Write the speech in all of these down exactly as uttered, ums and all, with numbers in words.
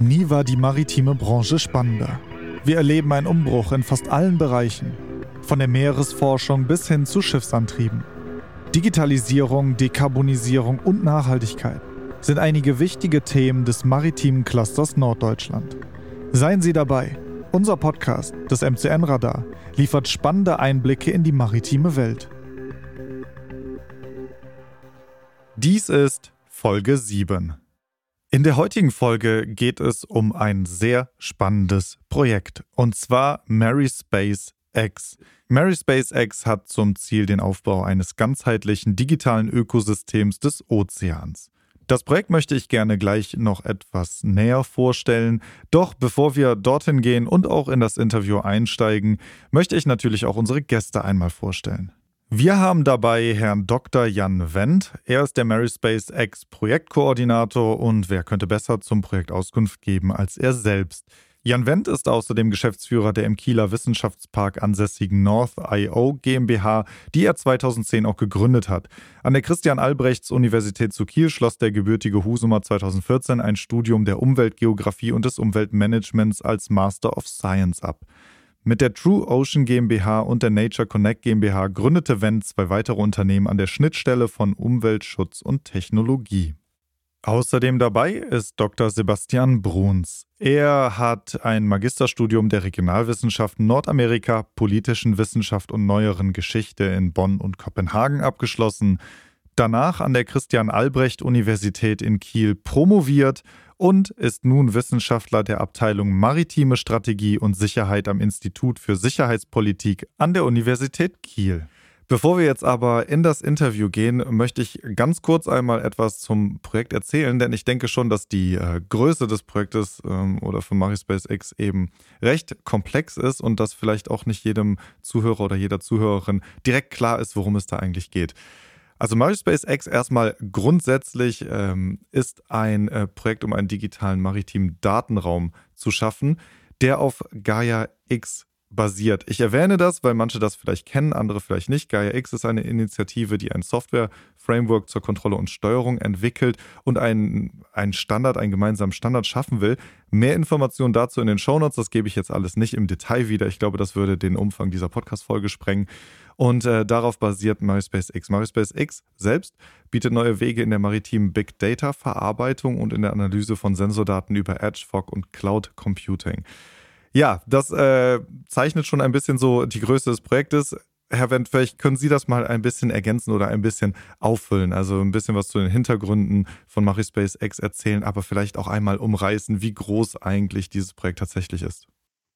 Nie war die maritime Branche spannender. Wir erleben einen Umbruch in fast allen Bereichen, von der Meeresforschung bis hin zu Schiffsantrieben. Digitalisierung, Dekarbonisierung und Nachhaltigkeit sind einige wichtige Themen des maritimen Clusters Norddeutschland. Seien Sie dabei. Unser Podcast, das M C N-Radar, liefert spannende Einblicke in die maritime Welt. Dies ist Folge sieben. In der heutigen Folge geht es um ein sehr spannendes Projekt, und zwar MarySpace X. MarySpace X hat zum Ziel den Aufbau eines ganzheitlichen digitalen Ökosystems des Ozeans. Das Projekt möchte ich gerne gleich noch etwas näher vorstellen. Doch bevor wir dorthin gehen und auch in das Interview einsteigen, möchte ich natürlich auch unsere Gäste einmal vorstellen. Wir haben dabei Herrn Doktor Jan Wendt. Er ist der MarySpace X Projektkoordinator und wer könnte besser zum Projekt Auskunft geben als er selbst. Jan Wendt ist außerdem Geschäftsführer der im Kieler Wissenschaftspark ansässigen North Punkt I O GmbH, die er zweitausendzehn auch gegründet hat. An der Christian-Albrechts-Universität zu Kiel schloss der gebürtige Husumer zweitausendvierzehn ein Studium der Umweltgeografie und des Umweltmanagements als Master of Science ab. Mit der True Ocean GmbH und der Nature Connect GmbH gründete Wendt zwei weitere Unternehmen an der Schnittstelle von Umweltschutz und Technologie. Außerdem dabei ist Doktor Sebastian Bruns. Er hat ein Magisterstudium der Regionalwissenschaften Nordamerika, politischen Wissenschaft und neueren Geschichte in Bonn und Kopenhagen abgeschlossen, danach an der Christian-Albrecht-Universität in Kiel promoviert und ist nun Wissenschaftler der Abteilung Maritime Strategie und Sicherheit am Institut für Sicherheitspolitik an der Universität Kiel. Bevor wir jetzt aber in das Interview gehen, möchte ich ganz kurz einmal etwas zum Projekt erzählen, denn ich denke schon, dass die äh, Größe des Projektes ähm, oder von MarySpace X eben recht komplex ist und dass vielleicht auch nicht jedem Zuhörer oder jeder Zuhörerin direkt klar ist, worum es da eigentlich geht. Also MarySpace X erstmal grundsätzlich ähm, ist ein äh, Projekt, um einen digitalen maritimen Datenraum zu schaffen, der auf Gaia X basiert. Ich erwähne das, weil manche das vielleicht kennen, andere vielleicht nicht. Gaia X ist eine Initiative, die ein Software-Framework zur Kontrolle und Steuerung entwickelt und einen, einen Standard, einen gemeinsamen Standard schaffen will. Mehr Informationen dazu in den Shownotes, das gebe ich jetzt alles nicht im Detail wieder. Ich glaube, das würde den Umfang dieser Podcast-Folge sprengen. Und äh, darauf basiert MarySpace X. MarySpace X selbst bietet neue Wege in der maritimen Big Data-Verarbeitung und in der Analyse von Sensordaten über Edge, Fog und Cloud Computing. Ja, das äh, zeichnet schon ein bisschen so die Größe des Projektes. Herr Wendt, vielleicht können Sie das mal ein bisschen ergänzen oder ein bisschen auffüllen, also ein bisschen was zu den Hintergründen von MarySpace X erzählen, aber vielleicht auch einmal umreißen, wie groß eigentlich dieses Projekt tatsächlich ist.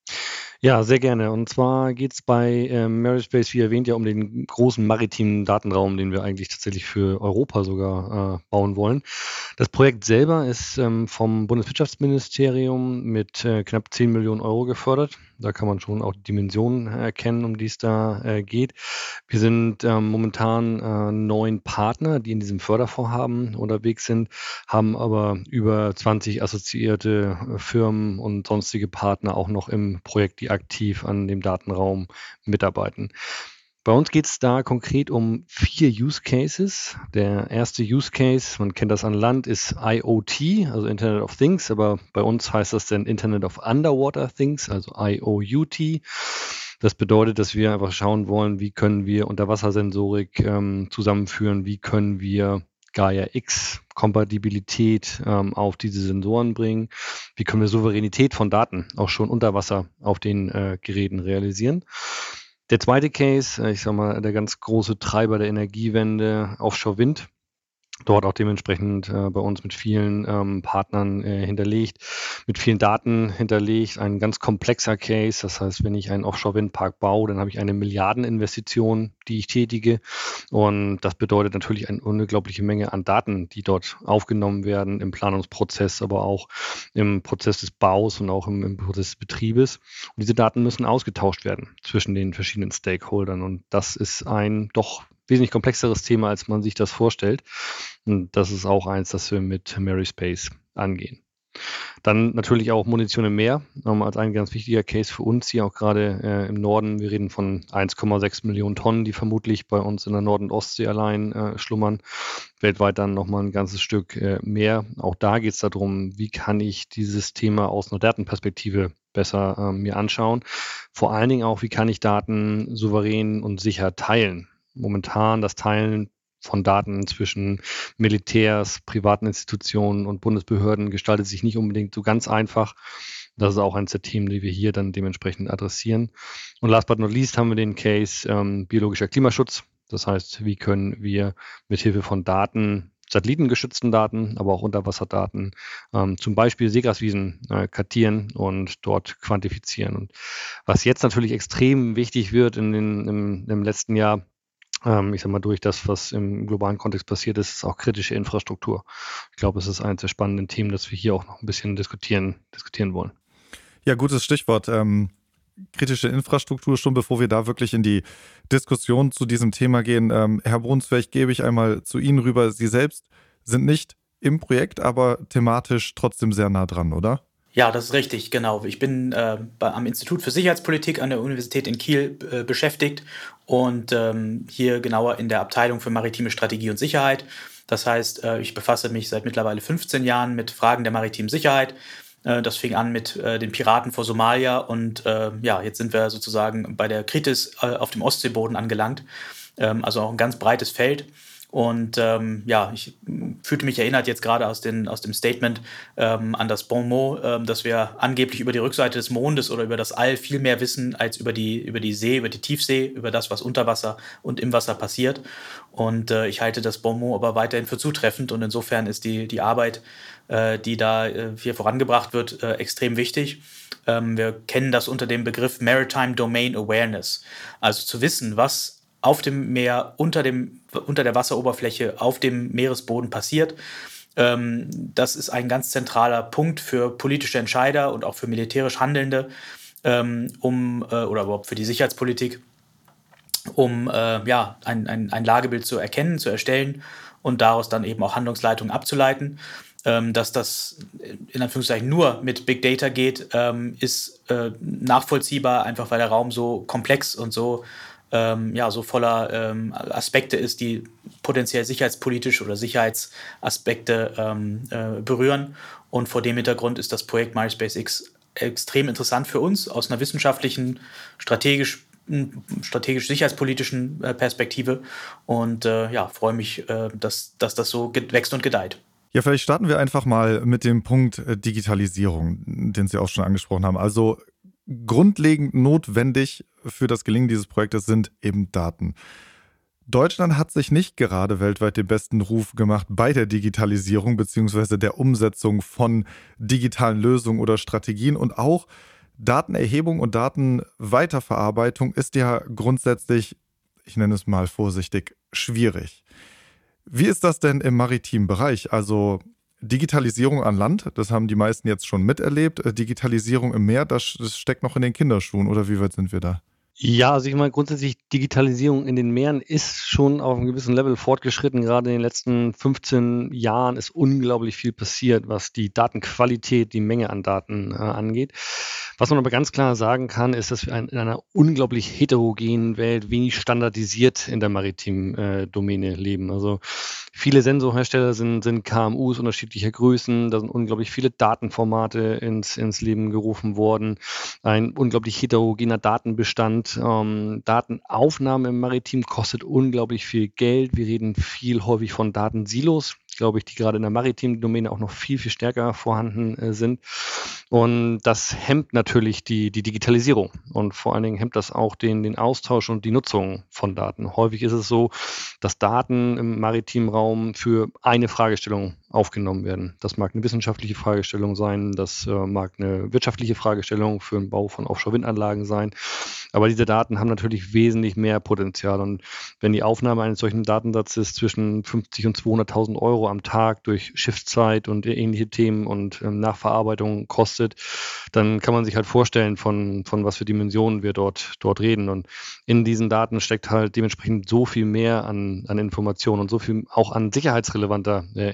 Ja, sehr gerne. Und zwar geht es bei ähm, MarySpace, wie erwähnt, ja um den großen maritimen Datenraum, den wir eigentlich tatsächlich für Europa sogar äh, bauen wollen. Das Projekt selber ist ähm, vom Bundeswirtschaftsministerium mit äh, knapp zehn Millionen Euro gefördert. Da kann man schon auch die Dimensionen erkennen, um die es da äh, geht. Wir sind ähm, momentan äh, neun Partner, die in diesem Fördervorhaben unterwegs sind, haben aber über zwanzig assoziierte äh, Firmen und sonstige Partner auch noch im Projekt, die aktiv an dem Datenraum mitarbeiten. Bei uns geht es da konkret um vier Use Cases. Der erste Use Case, man kennt das an Land, ist I O T, also Internet of Things, aber bei uns heißt das dann Internet of Underwater Things, also I O U T. Das bedeutet, dass wir einfach schauen wollen, wie können wir Unterwassersensorik ähm, zusammenführen, wie können wir Gaia X Kompatibilität ähm, auf diese Sensoren bringen, wie können wir Souveränität von Daten auch schon unter Wasser auf den äh, Geräten realisieren. Der zweite Case, äh, ich sag mal, der ganz große Treiber der Energiewende, Offshore-Wind. Dort auch dementsprechend äh, bei uns mit vielen ähm, Partnern äh, hinterlegt, mit vielen Daten hinterlegt, ein ganz komplexer Case. Das heißt, wenn ich einen Offshore-Windpark baue, dann habe ich eine Milliardeninvestition, die ich tätige. Und das bedeutet natürlich eine unglaubliche Menge an Daten, die dort aufgenommen werden im Planungsprozess, aber auch im Prozess des Baus und auch im, im Prozess des Betriebes. Und diese Daten müssen ausgetauscht werden zwischen den verschiedenen Stakeholdern. Und das ist ein doch wesentlich komplexeres Thema, als man sich das vorstellt. Und das ist auch eins, das wir mit MarySpace angehen. Dann natürlich auch Munition im Meer, ähm, als ein ganz wichtiger Case für uns hier auch gerade äh, im Norden. Wir reden von eins Komma sechs Millionen Tonnen, die vermutlich bei uns in der Nord- und Ostsee allein äh, schlummern. Weltweit dann nochmal ein ganzes Stück äh, mehr. Auch da geht es darum, wie kann ich dieses Thema aus einer Datenperspektive besser ähm, mir anschauen. Vor allen Dingen auch, wie kann ich Daten souverän und sicher teilen. Momentan das Teilen von Daten zwischen Militärs, privaten Institutionen und Bundesbehörden gestaltet sich nicht unbedingt so ganz einfach. Das ist auch eines der Themen, die wir hier dann dementsprechend adressieren. Und last but not least haben wir den Case ähm, biologischer Klimaschutz. Das heißt, wie können wir mithilfe von Daten, satellitengeschützten Daten, aber auch Unterwasserdaten, ähm, zum Beispiel Seegraswiesen äh, kartieren und dort quantifizieren. Und was jetzt natürlich extrem wichtig wird in den, im, im letzten Jahr, ähm, ich sag mal, durch das, was im globalen Kontext passiert ist, ist auch kritische Infrastruktur. Ich glaube, es ist eines der spannenden Themen, das wir hier auch noch ein bisschen diskutieren, diskutieren wollen. Ja, gutes Stichwort. Ähm, kritische Infrastruktur, schon bevor wir da wirklich in die Diskussion zu diesem Thema gehen. Ähm, Herr Bruns, vielleicht gebe ich einmal zu Ihnen rüber. Sie selbst sind nicht im Projekt, aber thematisch trotzdem sehr nah dran, oder? Ja, das ist richtig, genau. Ich bin äh, bei, am Institut für Sicherheitspolitik an der Universität in Kiel äh, beschäftigt und ähm, hier genauer in der Abteilung für maritime Strategie und Sicherheit. Das heißt, äh, ich befasse mich seit mittlerweile fünfzehn Jahren mit Fragen der maritimen Sicherheit. Äh, das fing an mit äh, den Piraten vor Somalia und äh, ja, jetzt sind wir sozusagen bei der Kritis äh, auf dem Ostseeboden angelangt. Ähm, also auch ein ganz breites Feld. Und ähm, ja, ich fühlte mich erinnert jetzt gerade aus, den, aus dem Statement ähm, an das Bon mot, ähm, dass wir angeblich über die Rückseite des Mondes oder über das All viel mehr wissen als über die, über die See, über die Tiefsee, über das, was unter Wasser und im Wasser passiert. Und äh, ich halte das Bon mot aber weiterhin für zutreffend und insofern ist die, die Arbeit, äh, die da äh, hier vorangebracht wird, äh, extrem wichtig. Ähm, wir kennen das unter dem Begriff Maritime Domain Awareness, also zu wissen, was auf dem Meer, unter, dem, unter der Wasseroberfläche, auf dem Meeresboden passiert. Ähm, das ist ein ganz zentraler Punkt für politische Entscheider und auch für militärisch Handelnde, ähm, um, äh, oder überhaupt für die Sicherheitspolitik, um äh, ja, ein, ein, ein Lagebild zu erkennen, zu erstellen und daraus dann eben auch Handlungsleitungen abzuleiten. Ähm, dass das in Anführungszeichen nur mit Big Data geht, ähm, ist äh, nachvollziehbar, einfach weil der Raum so komplex und so Ähm, ja, so voller ähm, Aspekte ist, die potenziell sicherheitspolitisch oder Sicherheitsaspekte ähm, äh, berühren. Und vor dem Hintergrund ist das Projekt MARISpace X extrem interessant für uns aus einer wissenschaftlichen, strategisch, strategisch sicherheitspolitischen äh, Perspektive. Und äh, ja, freue mich, äh, dass, dass das so wächst und gedeiht. Ja, vielleicht starten wir einfach mal mit dem Punkt Digitalisierung, den Sie auch schon angesprochen haben. Also grundlegend notwendig für das Gelingen dieses Projektes sind eben Daten. Deutschland hat sich nicht gerade weltweit den besten Ruf gemacht bei der Digitalisierung bzw. der Umsetzung von digitalen Lösungen oder Strategien. Und auch Datenerhebung und Datenweiterverarbeitung ist ja grundsätzlich, ich nenne es mal vorsichtig, schwierig. Wie ist das denn im maritimen Bereich? Also Digitalisierung an Land, das haben die meisten jetzt schon miterlebt. Digitalisierung im Meer, das steckt noch in den Kinderschuhen. Oder wie weit sind wir da? Ja, also ich meine grundsätzlich Digitalisierung in den Meeren ist schon auf einem gewissen Level fortgeschritten. Gerade in den letzten fünfzehn Jahren ist unglaublich viel passiert, was die Datenqualität, die Menge an Daten äh, angeht. Was man aber ganz klar sagen kann, ist, dass wir ein, in einer unglaublich heterogenen Welt wenig standardisiert in der maritimen äh, Domäne leben. Also viele Sensorhersteller sind, sind K M Us unterschiedlicher Größen. Da sind unglaublich viele Datenformate ins, ins Leben gerufen worden. Ein unglaublich heterogener Datenbestand. Ähm, Datenaufnahme im Maritim kostet unglaublich viel Geld. Wir reden viel häufig von Datensilos, glaube ich, die gerade in der maritimen Domäne auch noch viel, viel stärker vorhanden äh, sind. Und das hemmt natürlich die, die Digitalisierung und vor allen Dingen hemmt das auch den, den Austausch und die Nutzung von Daten. Häufig ist es so, dass Daten im maritimen Raum für eine Fragestellung aufgenommen werden. Das mag eine wissenschaftliche Fragestellung sein, das äh, mag eine wirtschaftliche Fragestellung für den Bau von Offshore-Windanlagen sein. Aber diese Daten haben natürlich wesentlich mehr Potenzial. Und wenn die Aufnahme eines solchen Datensatzes zwischen fünfzig und zweihunderttausend Euro am Tag durch Schiffszeit und ähnliche Themen und ähm, Nachverarbeitung kostet, dann kann man sich halt vorstellen, von, von was für Dimensionen wir dort, dort reden. Und in diesen Daten steckt halt dementsprechend so viel mehr an, an Informationen und so viel auch an sicherheitsrelevanter äh, Information,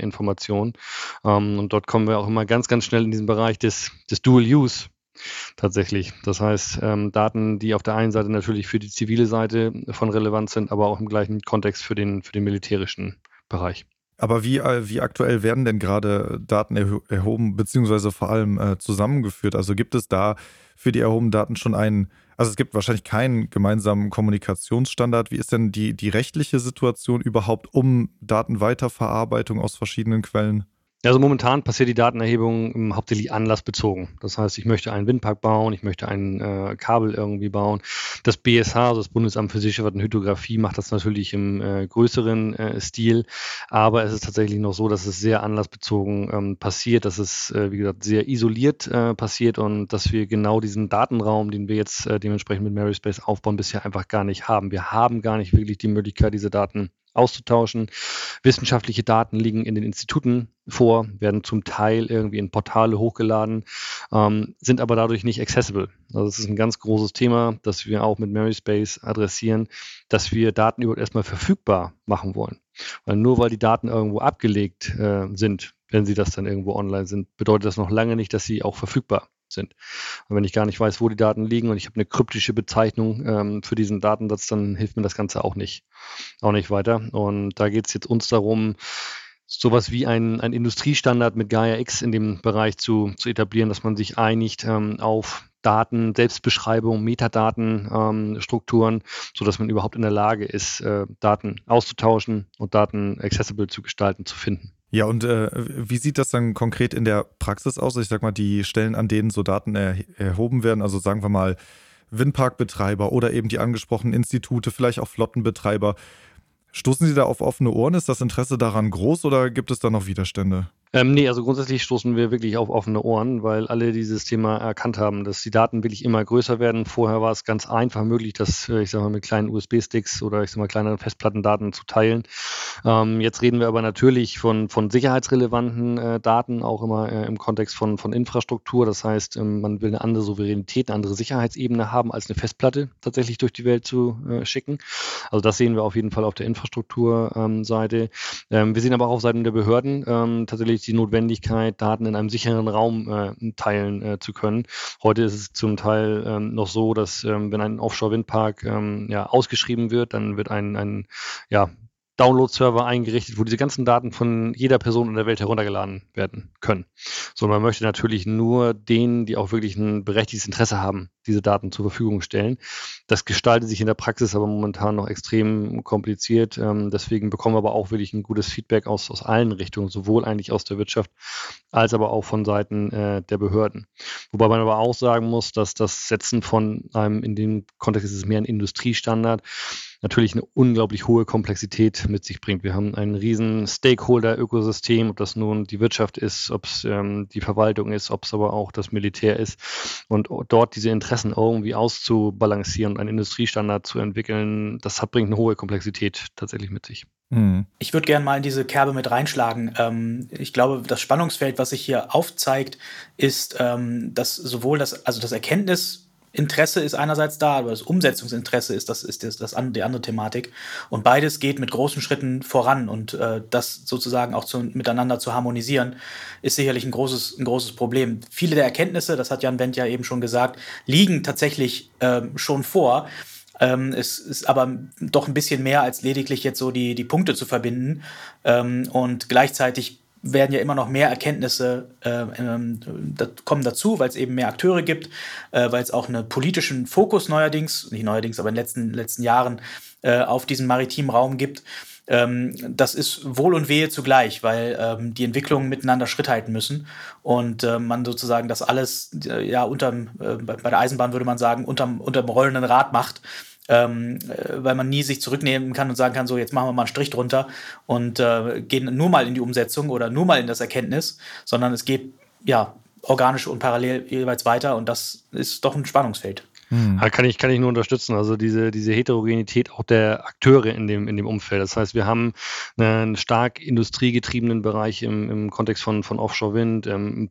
Informationen. Ähm, und dort kommen wir auch immer ganz, ganz schnell in diesen Bereich des, des Dual Use. Tatsächlich. Das heißt, ähm, Daten, die auf der einen Seite natürlich für die zivile Seite von Relevanz sind, aber auch im gleichen Kontext für den, für den militärischen Bereich. Aber wie, wie aktuell werden denn gerade Daten erho- erhoben, beziehungsweise vor allem äh, zusammengeführt? Also gibt es da für die erhobenen Daten schon einen, also es gibt wahrscheinlich keinen gemeinsamen Kommunikationsstandard. Wie ist denn die, die rechtliche Situation überhaupt um Datenweiterverarbeitung aus verschiedenen Quellen? Also momentan passiert die Datenerhebung ähm, hauptsächlich anlassbezogen. Das heißt, ich möchte einen Windpark bauen, ich möchte ein äh, Kabel irgendwie bauen. Das B S H, also das Bundesamt für Sicherheit und Hydrographie, macht das natürlich im äh, größeren äh, Stil. Aber es ist tatsächlich noch so, dass es sehr anlassbezogen ähm, passiert, dass es, äh, wie gesagt, sehr isoliert äh, passiert und dass wir genau diesen Datenraum, den wir jetzt äh, dementsprechend mit Maryspace aufbauen, bisher einfach gar nicht haben. Wir haben gar nicht wirklich die Möglichkeit, diese Daten auszutauschen. Wissenschaftliche Daten liegen in den Instituten vor, werden zum Teil irgendwie in Portale hochgeladen, ähm, sind aber dadurch nicht accessible. Also das ist ein ganz großes Thema, das wir auch mit Maryspace adressieren, dass wir Daten überhaupt erstmal verfügbar machen wollen. Weil nur weil die Daten irgendwo abgelegt äh, sind, wenn sie das dann irgendwo online sind, bedeutet das noch lange nicht, dass sie auch verfügbar sind. Und wenn ich gar nicht weiß, wo die Daten liegen und ich habe eine kryptische Bezeichnung ähm, für diesen Datensatz, dann hilft mir das Ganze auch nicht, auch nicht weiter. Und da geht es jetzt uns darum, sowas wie ein, ein Industriestandard mit Gaia X in dem Bereich zu, zu etablieren, dass man sich einigt ähm, auf Daten, Selbstbeschreibung, Metadaten, ähm, Strukturen, sodass man überhaupt in der Lage ist, äh, Daten auszutauschen und Daten accessible zu gestalten, zu finden. Ja, und äh, wie sieht das dann konkret in der Praxis aus? Ich sag mal, die Stellen, an denen so Daten er- erhoben werden, also sagen wir mal Windparkbetreiber oder eben die angesprochenen Institute, vielleicht auch Flottenbetreiber. Stoßen Sie da auf offene Ohren? Ist das Interesse daran groß oder gibt es da noch Widerstände? Ähm, nee, also grundsätzlich stoßen wir wirklich auf offene Ohren, weil alle dieses Thema erkannt haben, dass die Daten wirklich immer größer werden. Vorher war es ganz einfach möglich, das, ich sag mal, mit kleinen U S B-Sticks oder ich sag mal kleineren Festplattendaten zu teilen. Ähm, jetzt reden wir aber natürlich von, von sicherheitsrelevanten äh, Daten, auch immer äh, im Kontext von, von Infrastruktur. Das heißt, ähm, man will eine andere Souveränität, eine andere Sicherheitsebene haben, als eine Festplatte tatsächlich durch die Welt zu äh, schicken. Also das sehen wir auf jeden Fall auf der Infrastrukturseite. Ähm, wir sehen aber auch auf Seiten der Behörden ähm, tatsächlich die Notwendigkeit, Daten in einem sicheren Raum äh, teilen äh, zu können. Heute ist es zum Teil ähm, noch so, dass ähm, wenn ein Offshore-Windpark ähm, ja, ausgeschrieben wird, dann wird ein, ein ja, Download-Server eingerichtet, wo diese ganzen Daten von jeder Person in der Welt heruntergeladen werden können. So, man möchte natürlich nur denen, die auch wirklich ein berechtigtes Interesse haben, diese Daten zur Verfügung stellen. Das gestaltet sich in der Praxis aber momentan noch extrem kompliziert. Ähm, deswegen bekommen wir aber auch wirklich ein gutes Feedback aus, aus allen Richtungen, sowohl eigentlich aus der Wirtschaft als aber auch von Seiten äh, der Behörden. Wobei man aber auch sagen muss, dass das Setzen von einem, in dem Kontext ist es mehr ein Industriestandard, natürlich eine unglaublich hohe Komplexität mit sich bringt. Wir haben ein riesen Stakeholder-Ökosystem, ob das nun die Wirtschaft ist, ob es ähm, die Verwaltung ist, ob es aber auch das Militär ist. Und dort diese Interessen irgendwie auszubalancieren und einen Industriestandard zu entwickeln, das hat, bringt eine hohe Komplexität tatsächlich mit sich. Ich würde gerne mal in diese Kerbe mit reinschlagen. Ähm, ich glaube, das Spannungsfeld, was sich hier aufzeigt, ist, ähm, dass sowohl das, also das Erkenntnisinteresse ist einerseits da, aber das Umsetzungsinteresse ist, das ist das, das an, die andere Thematik. Und beides geht mit großen Schritten voran. Und äh, das sozusagen auch zu, miteinander zu harmonisieren, ist sicherlich ein großes, ein großes Problem. Viele der Erkenntnisse, das hat Jan Wendt ja eben schon gesagt, liegen tatsächlich äh, schon vor. Ähm, es ist aber doch ein bisschen mehr als lediglich jetzt so die, die Punkte zu verbinden. Ähm, und gleichzeitig werden ja immer noch mehr Erkenntnisse äh, ähm, da, kommen dazu, weil es eben mehr Akteure gibt, äh, weil es auch einen politischen Fokus neuerdings, nicht neuerdings, aber in den letzten, letzten Jahren äh, auf diesen maritimen Raum gibt. Ähm, das ist Wohl und Wehe zugleich, weil ähm, die Entwicklungen miteinander Schritt halten müssen und äh, man sozusagen das alles äh, ja unterm, äh, bei der Eisenbahn würde man sagen, unterm, unterm rollenden Rad macht, ähm, äh, weil man nie sich zurücknehmen kann und sagen kann, so jetzt machen wir mal einen Strich drunter und äh, gehen nur mal in die Umsetzung oder nur mal in das Erkenntnis, sondern es geht ja organisch und parallel jeweils weiter und das ist doch ein Spannungsfeld. Hm. Kann ich, kann ich nur unterstützen. Also diese, diese Heterogenität auch der Akteure in dem, in dem Umfeld. Das heißt, wir haben einen stark industriegetriebenen Bereich im, im Kontext von, von Offshore-Wind, ähm,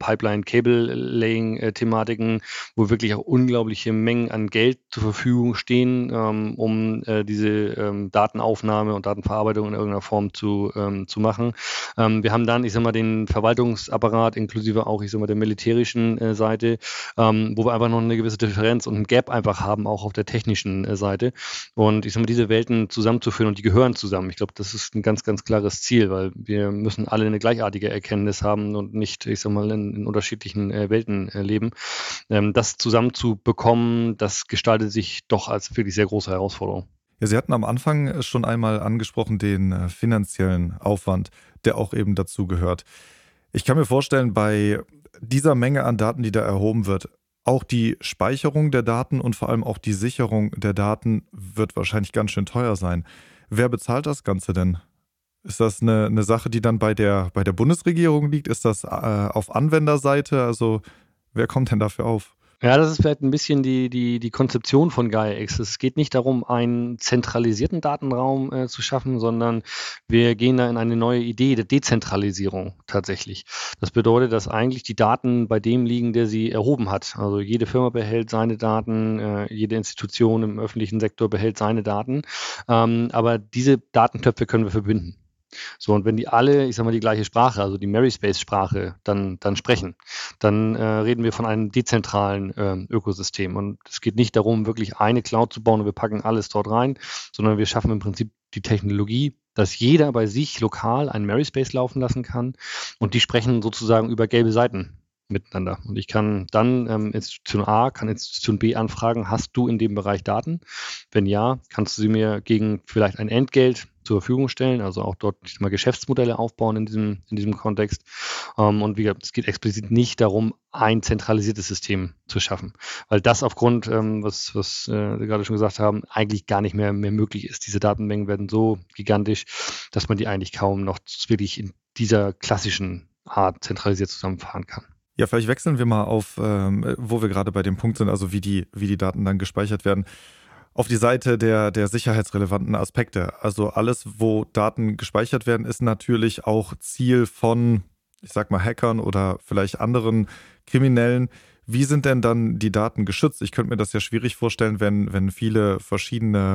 Pipeline-Cable-Laying-Thematiken, wo wirklich auch unglaubliche Mengen an Geld zur Verfügung stehen, ähm, um äh, diese ähm, Datenaufnahme und Datenverarbeitung in irgendeiner Form zu, ähm, zu machen. Ähm, wir haben dann, ich sag mal, den Verwaltungsapparat inklusive auch, ich sag mal, der militärischen äh, Seite, ähm, wo wir einfach noch eine gewisse Differenz und ein Gap einfach haben, auch auf der technischen äh, Seite. Und ich sag mal, diese Welten zusammenzuführen und die gehören zusammen. Ich glaube, das ist ein ganz, ganz klares Ziel, weil wir müssen alle eine gleichartige Erkenntnis haben und nicht, ich sag mal, in, in unterschiedlichen äh, Welten äh, leben. Ähm, das zusammenzubekommen, das gestaltet sich doch als wirklich sehr große Herausforderung. Ja, Sie hatten am Anfang schon einmal angesprochen den äh, finanziellen Aufwand, der auch eben dazu gehört. Ich kann mir vorstellen, bei dieser Menge an Daten, die da erhoben wird, auch die Speicherung der Daten und vor allem auch die Sicherung der Daten wird wahrscheinlich ganz schön teuer sein. Wer bezahlt das Ganze denn? Ist das eine, eine Sache, die dann bei der, bei der Bundesregierung liegt? Ist das äh, auf Anwenderseite? Also wer kommt denn dafür auf? Ja, das ist vielleicht ein bisschen die, die, die Konzeption von Gaia-X. Es geht nicht darum, einen zentralisierten Datenraum äh, zu schaffen, sondern wir gehen da in eine neue Idee der Dezentralisierung tatsächlich. Das bedeutet, dass eigentlich die Daten bei dem liegen, der sie erhoben hat. Also jede Firma behält seine Daten, äh, jede Institution im öffentlichen Sektor behält seine Daten. Ähm, aber diese Datentöpfe können wir verbinden. So, und wenn die alle, ich sag mal, die gleiche Sprache, also die Maryspace-Sprache, dann, dann sprechen, dann äh, reden wir von einem dezentralen äh, Ökosystem. Und es geht nicht darum, wirklich eine Cloud zu bauen und wir packen alles dort rein, sondern wir schaffen im Prinzip die Technologie, dass jeder bei sich lokal einen Maryspace laufen lassen kann und die sprechen sozusagen über gelbe Seiten miteinander. Und ich kann dann ähm, Institution A, kann Institution B anfragen, hast du in dem Bereich Daten? Wenn ja, kannst du sie mir gegen vielleicht ein Entgelt zur Verfügung stellen, also auch dort mal Geschäftsmodelle aufbauen in diesem, in diesem Kontext. Ähm, und wie gesagt, es geht explizit nicht darum, ein zentralisiertes System zu schaffen, weil das aufgrund, ähm, was, was äh, Sie gerade schon gesagt haben, eigentlich gar nicht mehr, mehr möglich ist. Diese Datenmengen werden so gigantisch, dass man die eigentlich kaum noch wirklich in dieser klassischen Art zentralisiert zusammenfahren kann. Ja, vielleicht wechseln wir mal auf, ähm, wo wir gerade bei dem Punkt sind, also wie die, wie die Daten dann gespeichert werden, auf die Seite der, der sicherheitsrelevanten Aspekte. Also alles, wo Daten gespeichert werden, ist natürlich auch Ziel von, ich sag mal, Hackern oder vielleicht anderen Kriminellen. Wie sind denn dann die Daten geschützt? Ich könnte mir das ja schwierig vorstellen, wenn, wenn viele verschiedene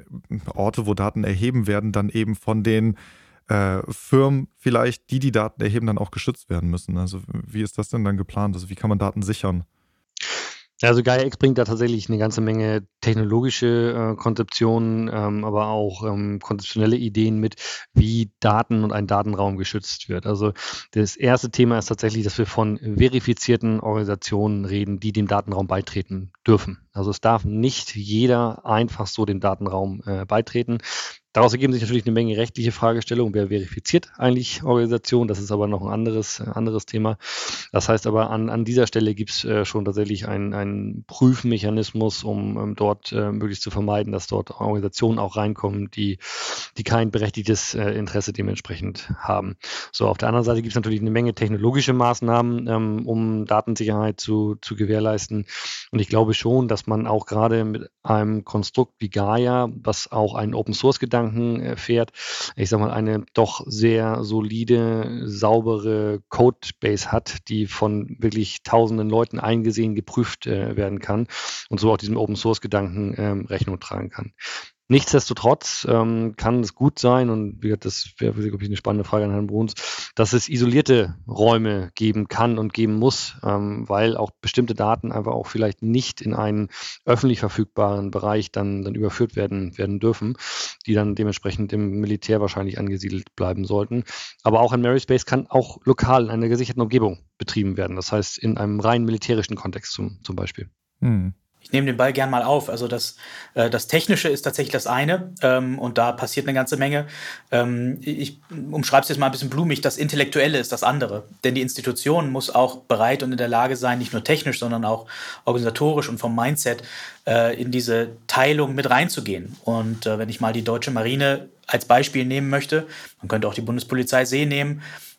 Orte, wo Daten erheben werden, dann eben von den äh, Firmen vielleicht, die die Daten erheben, dann auch geschützt werden müssen. Also wie ist das denn dann geplant? Also wie kann man Daten sichern? Also Gaia-X bringt da tatsächlich eine ganze Menge technologische äh, Konzeptionen, ähm, aber auch ähm, konzeptionelle Ideen mit, wie Daten und ein Datenraum geschützt wird. Also das erste Thema ist tatsächlich, dass wir von verifizierten Organisationen reden, die dem Datenraum beitreten dürfen. Also es darf nicht jeder einfach so dem Datenraum äh, beitreten. Daraus ergeben sich natürlich eine Menge rechtliche Fragestellungen. Wer verifiziert eigentlich Organisationen? Das ist aber noch ein anderes, äh, anderes Thema. Das heißt aber, an, an dieser Stelle gibt es äh, schon tatsächlich einen, einen Prüfmechanismus, um ähm, dort äh, möglichst zu vermeiden, dass dort Organisationen auch reinkommen, die, die kein berechtigtes äh, Interesse dementsprechend haben. So, auf der anderen Seite gibt es natürlich eine Menge technologische Maßnahmen, ähm, um Datensicherheit zu, zu gewährleisten. Und ich glaube schon, dass man auch gerade mit einem Konstrukt wie Gaia, was auch einen Open-Source-Gedanken fährt, ich sag mal, eine doch sehr solide, saubere Codebase hat, die von wirklich tausenden Leuten eingesehen, geprüft äh, werden kann und so auch diesem Open-Source-Gedanken ähm, Rechnung tragen kann. Nichtsdestotrotz ähm, kann es gut sein, und wie gesagt, das wäre, glaube ich, eine spannende Frage an Herrn Bruns, dass es isolierte Räume geben kann und geben muss, ähm, weil auch bestimmte Daten einfach auch vielleicht nicht in einen öffentlich verfügbaren Bereich dann, dann überführt werden, werden dürfen, die dann dementsprechend im Militär wahrscheinlich angesiedelt bleiben sollten. Aber auch ein Maryspace kann auch lokal in einer gesicherten Umgebung betrieben werden, das heißt in einem rein militärischen Kontext zum, zum Beispiel. Hm. Ich nehme den Ball gern mal auf. Also das, äh, das Technische ist tatsächlich das eine, ähm, und da passiert eine ganze Menge. Ähm, ich umschreibe es jetzt mal ein bisschen blumig, das Intellektuelle ist das andere. Denn die Institution muss auch bereit und in der Lage sein, nicht nur technisch, sondern auch organisatorisch und vom Mindset äh, in diese Teilung mit reinzugehen. Und äh, wenn ich mal die deutsche Marine als Beispiel nehmen möchte, man könnte auch die Bundespolizei See nehmen,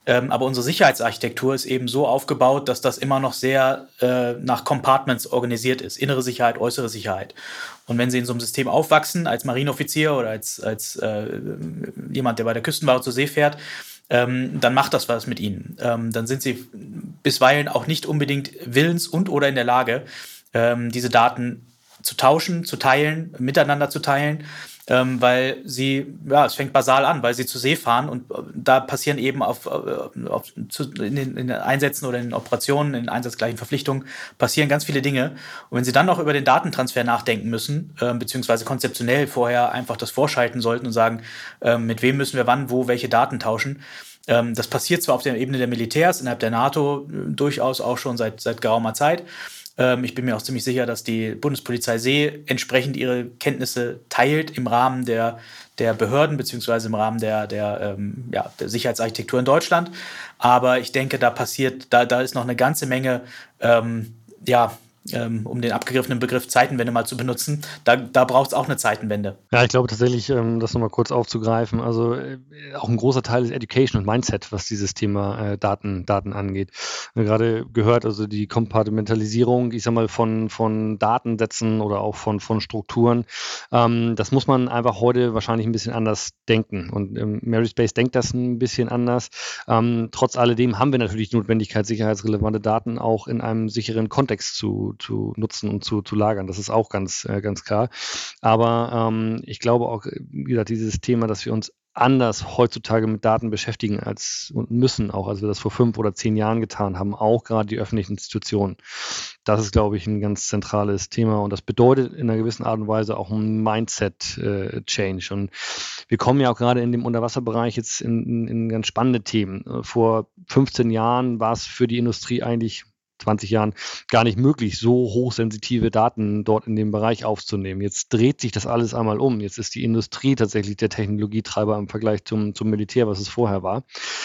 Ähm, aber unsere Sicherheitsarchitektur ist eben so aufgebaut, dass das immer noch sehr äh, nach Compartments organisiert ist. Innere Sicherheit, äußere Sicherheit. Und wenn Sie in so einem System aufwachsen, als Marineoffizier oder als, als äh, jemand, der bei der Küstenwache zur See fährt, ähm, dann macht das was mit Ihnen. Ähm, dann sind Sie bisweilen auch nicht unbedingt willens und oder in der Lage, ähm, diese Daten zu tauschen, zu teilen, miteinander zu teilen, ähm, weil sie, ja, es fängt basal an, weil sie zur See fahren und da passieren eben auf, auf, zu, in, den, in den Einsätzen oder in den Operationen, in den einsatzgleichen Verpflichtungen, passieren ganz viele Dinge. Und wenn sie dann noch über den Datentransfer nachdenken müssen, äh, beziehungsweise konzeptionell vorher einfach das vorschalten sollten und sagen, äh, mit wem müssen wir wann, wo, welche Daten tauschen, ähm, das passiert zwar auf der Ebene der Militärs, innerhalb der NATO äh, durchaus auch schon seit, seit geraumer Zeit. Ich bin mir auch ziemlich sicher, dass die Bundespolizei See entsprechend ihre Kenntnisse teilt im Rahmen der, der Behörden beziehungsweise im Rahmen der, der, ähm, ja, der Sicherheitsarchitektur in Deutschland. Aber ich denke, da passiert, da, da ist noch eine ganze Menge, ähm, ja, ähm, um den abgegriffenen Begriff Zeitenwende mal zu benutzen, da, da braucht es auch eine Zeitenwende. Ja, ich glaube tatsächlich, ähm, das nochmal kurz aufzugreifen, also äh, auch ein großer Teil ist Education und Mindset, was dieses Thema äh, Daten, Daten angeht. Wir haben gerade gehört, also die Kompartimentalisierung, ich sag mal, von, von Datensätzen oder auch von, von Strukturen, ähm, das muss man einfach heute wahrscheinlich ein bisschen anders denken. Und ähm, Maryspace denkt das ein bisschen anders. Ähm, trotz alledem haben wir natürlich die Notwendigkeit, sicherheitsrelevante Daten auch in einem sicheren Kontext zu zu nutzen und zu, zu lagern. Das ist auch ganz, äh, ganz klar. Aber ähm, ich glaube auch, wie gesagt, dieses Thema, dass wir uns anders heutzutage mit Daten beschäftigen als und müssen auch, als wir das vor fünf oder zehn Jahren getan haben, auch gerade die öffentlichen Institutionen. Das ist, glaube ich, ein ganz zentrales Thema und das bedeutet in einer gewissen Art und Weise auch ein Mindset-Change. Äh, und wir kommen ja auch gerade in dem Unterwasserbereich jetzt in, in, in ganz spannende Themen. Vor fünfzehn Jahren war es für die Industrie eigentlich zwanzig Jahren gar nicht möglich, so hochsensitive Daten dort in dem Bereich aufzunehmen. Jetzt dreht sich das alles einmal um. Jetzt ist die Industrie tatsächlich der Technologietreiber im Vergleich zum, zum Militär, was es vorher war.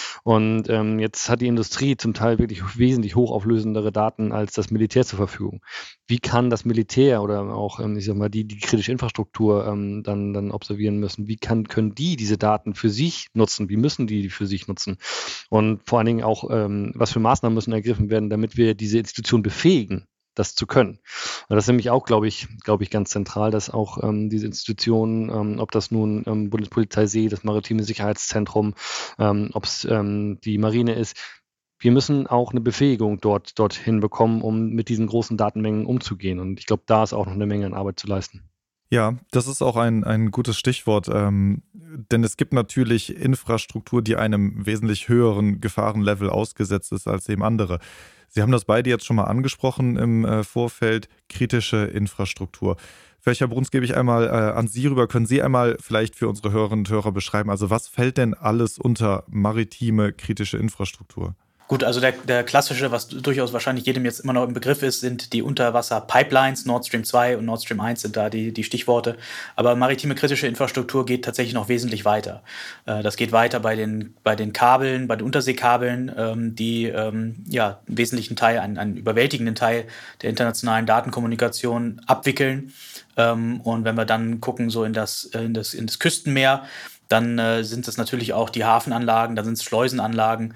Und ähm, jetzt hat die Industrie zum Teil wirklich wesentlich hochauflösendere Daten als das Militär zur Verfügung. Wie kann das Militär oder auch, ähm, ich sag mal, die, die kritische Infrastruktur ähm, dann, dann observieren müssen? Wie kann, können die diese Daten für sich nutzen? Wie müssen die die für sich nutzen? Und vor allen Dingen auch, ähm, was für Maßnahmen müssen ergriffen werden, damit wir diese Institution befähigen, das zu können. Und das ist nämlich auch, glaube ich, glaube ich, ganz zentral, dass auch ähm, diese Institutionen, ähm, ob das nun ähm, Bundespolizei See, das Maritime Sicherheitszentrum, ähm, ob es ähm, die Marine ist, wir müssen auch eine Befähigung dort dorthin bekommen, um mit diesen großen Datenmengen umzugehen. Und ich glaube, da ist auch noch eine Menge an Arbeit zu leisten. Ja, das ist auch ein, ein gutes Stichwort, ähm, denn es gibt natürlich Infrastruktur, die einem wesentlich höheren Gefahrenlevel ausgesetzt ist als eben andere. Sie haben das beide jetzt schon mal angesprochen im äh, Vorfeld, kritische Infrastruktur. Vielleicht, Herr Bruns, gebe ich einmal äh, an Sie rüber. Können Sie einmal vielleicht für unsere Hörerinnen und Hörer beschreiben, also was fällt denn alles unter maritime kritische Infrastruktur? Gut, also der, der klassische, was durchaus wahrscheinlich jedem jetzt immer noch im Begriff ist, sind die Unterwasser-Pipelines. Nord Stream zwei und Nord Stream eins sind da die, die Stichworte. Aber maritime kritische Infrastruktur geht tatsächlich noch wesentlich weiter. Äh, das geht weiter bei den, bei den Kabeln, bei den Unterseekabeln, ähm, die ähm, ja, einen wesentlichen Teil, einen, einen überwältigenden Teil der internationalen Datenkommunikation abwickeln. Ähm, und wenn wir dann gucken, so in das, in das, in das Küstenmeer, dann äh, sind das natürlich auch die Hafenanlagen, dann sind es Schleusenanlagen.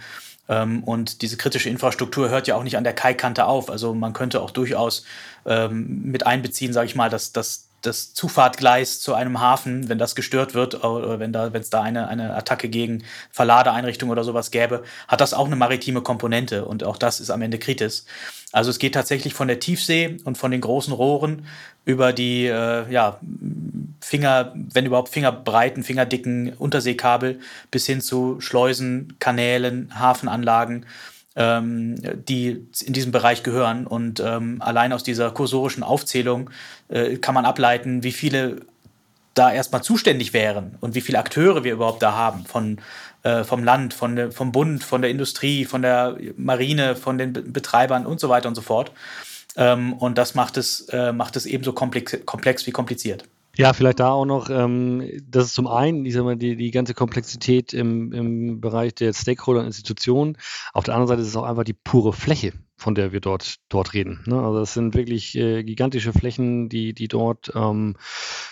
Und diese kritische Infrastruktur hört ja auch nicht an der Kaikante auf. Also man könnte auch durchaus ähm, mit einbeziehen, sage ich mal, dass das das Zufahrtgleis zu einem Hafen, wenn das gestört wird, oder wenn da, wenn es da eine, eine Attacke gegen Verladeeinrichtungen oder sowas gäbe, hat das auch eine maritime Komponente und auch das ist am Ende kritisch. Also es geht tatsächlich von der Tiefsee und von den großen Rohren über die äh, ja, Finger, wenn überhaupt fingerbreiten, fingerdicken Unterseekabel bis hin zu Schleusen, Kanälen, Hafenanlagen, ähm, die in diesem Bereich gehören. Und ähm, allein aus dieser kursorischen Aufzählung äh, kann man ableiten, wie viele da erstmal zuständig wären und wie viele Akteure wir überhaupt da haben, von, äh, vom Land, von der, vom Bund, von der Industrie, von der Marine, von den Be- Betreibern und so weiter und so fort. Ähm, und das macht es, äh, macht es ebenso komplex, komplex wie kompliziert. Ja, vielleicht da auch noch, ähm, das ist zum einen, ich sag mal, die, die ganze Komplexität im, im Bereich der Stakeholder und Institutionen. Auf der anderen Seite ist es auch einfach die pure Fläche, von der wir dort, dort reden. Ne? Also das sind wirklich äh, gigantische Flächen, die, die dort ähm,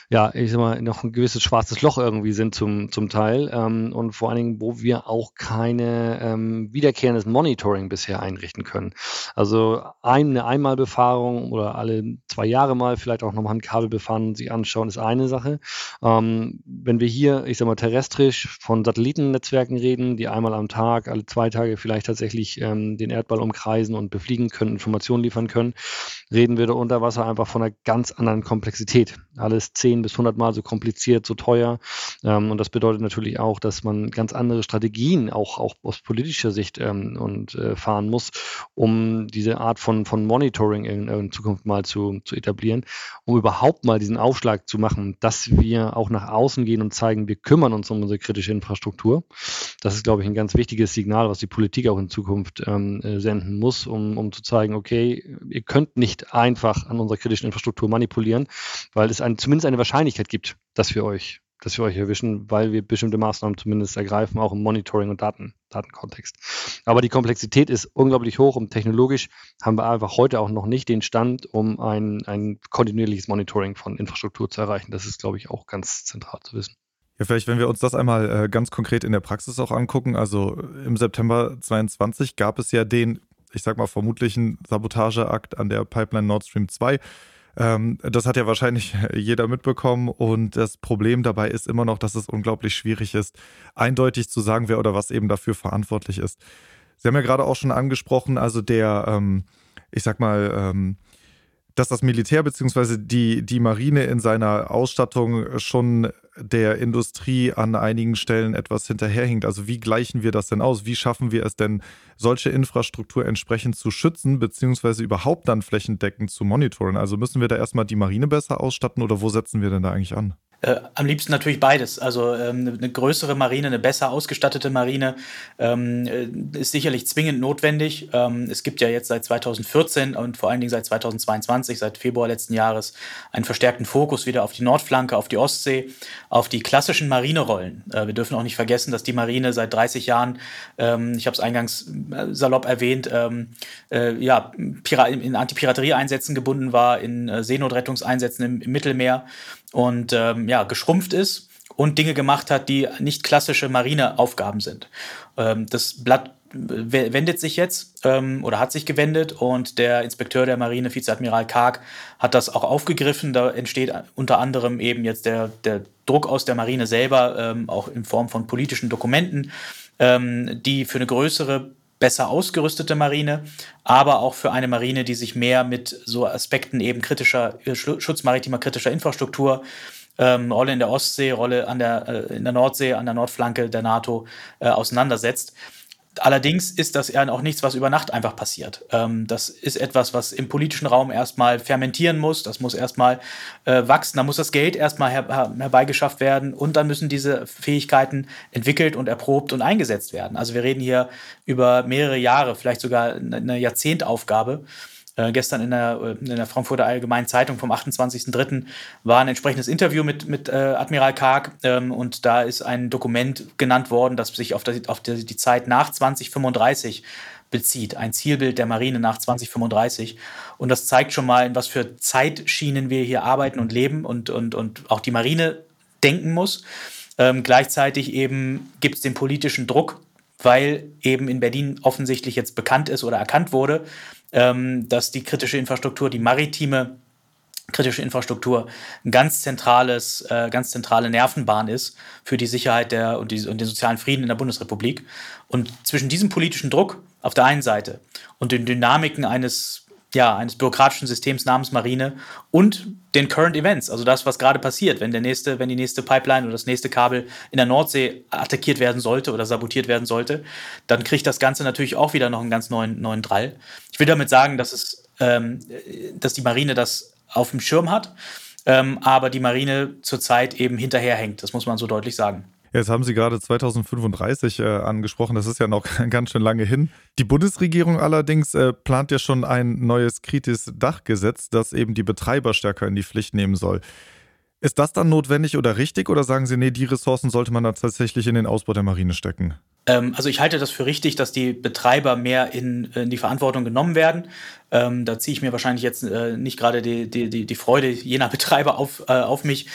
ja, ich sag mal, noch ein gewisses schwarzes Loch irgendwie sind zum, zum Teil ähm, und vor allen Dingen, wo wir auch keine ähm, wiederkehrendes Monitoring bisher einrichten können. Also eine Einmalbefahrung oder alle zwei Jahre mal vielleicht auch nochmal ein Kabel befahren und sich anschauen, ist eine Sache. Ähm, wenn wir hier, ich sag mal, terrestrisch von Satellitennetzwerken reden, die einmal am Tag, alle zwei Tage vielleicht tatsächlich ähm, den Erdball umkreisen und befliegen können, Informationen liefern können, reden wir da unter Wasser einfach von einer ganz anderen Komplexität. Alles zehn bis hundert Mal so kompliziert, so teuer. Ähm, und das bedeutet natürlich auch, dass man ganz andere Strategien auch, auch aus politischer Sicht ähm, und äh, fahren muss, um diese Art von, von Monitoring in, in Zukunft mal zu, zu etablieren, um überhaupt mal diesen Aufschlag zu machen, dass wir auch nach außen gehen und zeigen, wir kümmern uns um unsere kritische Infrastruktur. Das ist, glaube ich, ein ganz wichtiges Signal, was die Politik auch in Zukunft ähm, äh, senden muss, um, um zu zeigen, okay, ihr könnt nicht einfach an unserer kritischen Infrastruktur manipulieren, weil es ein, zumindest eine Wahrscheinlichkeit gibt, dass wir euch, dass wir euch erwischen, weil wir bestimmte Maßnahmen zumindest ergreifen, auch im Monitoring- und Daten, Datenkontext. Aber die Komplexität ist unglaublich hoch und technologisch haben wir einfach heute auch noch nicht den Stand, um ein, ein kontinuierliches Monitoring von Infrastruktur zu erreichen. Das ist, glaube ich, auch ganz zentral zu wissen. Ja, vielleicht, wenn wir uns das einmal äh, ganz konkret in der Praxis auch angucken. Also im September zweiundzwanzig gab es ja den, ich sag mal, vermutlichen Sabotageakt an der Pipeline Nord Stream zwei. Ähm, das hat ja wahrscheinlich jeder mitbekommen und das Problem dabei ist immer noch, dass es unglaublich schwierig ist, eindeutig zu sagen, wer oder was eben dafür verantwortlich ist. Sie haben ja gerade auch schon angesprochen, also der, ähm, ich sag mal, ähm, dass das Militär bzw. die, die Marine in seiner Ausstattung schon der Industrie an einigen Stellen etwas hinterherhinkt. Also wie gleichen wir das denn aus? Wie schaffen wir es denn, solche Infrastruktur entsprechend zu schützen bzw. überhaupt dann flächendeckend zu monitoren? Also müssen wir da erstmal die Marine besser ausstatten oder wo setzen wir denn da eigentlich an? Äh, am liebsten natürlich beides. Also ähm, eine größere Marine, eine besser ausgestattete Marine ähm, äh, ist sicherlich zwingend notwendig. Ähm, es gibt ja jetzt seit zweitausendvierzehn und vor allen Dingen seit zweitausendzweiundzwanzig, seit Februar letzten Jahres, einen verstärkten Fokus wieder auf die Nordflanke, auf die Ostsee, auf die klassischen Marinerollen. Äh, wir dürfen auch nicht vergessen, dass die Marine seit dreißig Jahren, ähm, ich habe es eingangs salopp erwähnt, ähm, äh, ja, in Antipiraterie-Einsätzen gebunden war, in äh, Seenotrettungseinsätzen im, im Mittelmeer. Und ähm, ja, geschrumpft ist und Dinge gemacht hat, die nicht klassische Marineaufgaben sind. Ähm, das Blatt w- wendet sich jetzt ähm, oder hat sich gewendet und der Inspekteur der Marine, Vizeadmiral Karg, hat das auch aufgegriffen. Da entsteht unter anderem eben jetzt der, der Druck aus der Marine selber, ähm, auch in Form von politischen Dokumenten, ähm, die für eine größere, besser ausgerüstete Marine, aber auch für eine Marine, die sich mehr mit so Aspekten eben kritischer, Schutz maritimer kritischer Infrastruktur, ähm, Rolle in der Ostsee, Rolle an der, äh, in der Nordsee, an der Nordflanke der NATO äh, auseinandersetzt. Allerdings ist das ja auch nichts, was über Nacht einfach passiert. Ähm, das ist etwas, was im politischen Raum erstmal fermentieren muss. Das muss erstmal äh, wachsen. Da muss das Geld erstmal her- her- herbeigeschafft werden. Und dann müssen diese Fähigkeiten entwickelt und erprobt und eingesetzt werden. Also wir reden hier über mehrere Jahre, vielleicht sogar eine Jahrzehntaufgabe. Äh, gestern in der, in der Frankfurter Allgemeinen Zeitung vom achtundzwanzigsten dritten war ein entsprechendes Interview mit, mit äh, Admiral Karg ähm, und da ist ein Dokument genannt worden, das sich auf, das, auf die, die Zeit nach zweitausendfünfunddreißig bezieht, ein Zielbild der Marine nach zweitausendfünfunddreißig. Und das zeigt schon mal, in was für Zeitschienen wir hier arbeiten und leben und, und, und auch die Marine denken muss. Ähm, gleichzeitig eben gibt es den politischen Druck, weil eben in Berlin offensichtlich jetzt bekannt ist oder erkannt wurde, ähm, dass die kritische Infrastruktur, die maritime kritische Infrastruktur, ein ganz zentrales, äh, ganz zentrale Nervenbahn ist für die Sicherheit der, und, die, und den sozialen Frieden in der Bundesrepublik. Und zwischen diesem politischen Druck auf der einen Seite und den Dynamiken eines ja, eines bürokratischen Systems namens Marine und den Current Events, also das, was gerade passiert, wenn der nächste, wenn die nächste Pipeline oder das nächste Kabel in der Nordsee attackiert werden sollte oder sabotiert werden sollte, dann kriegt das Ganze natürlich auch wieder noch einen ganz neuen, neuen Drall. Ich will damit sagen, dass es, ähm, dass die Marine das auf dem Schirm hat, ähm, aber die Marine zurzeit eben hinterherhängt. Das muss man so deutlich sagen. Jetzt haben Sie gerade zweitausendfünfunddreißig äh, angesprochen, das ist ja noch ganz schön lange hin. Die Bundesregierung allerdings äh, plant ja schon ein neues Kritis-Dachgesetz, das eben die Betreiber stärker in die Pflicht nehmen soll. Ist das dann notwendig oder richtig oder sagen Sie, nee, die Ressourcen sollte man da tatsächlich in den Ausbau der Marine stecken? Ähm, also ich halte das für richtig, dass die Betreiber mehr in, in die Verantwortung genommen werden. Ähm, da ziehe ich mir wahrscheinlich jetzt äh, nicht gerade die, die, die, die Freude jener Betreiber auf, äh, auf mich.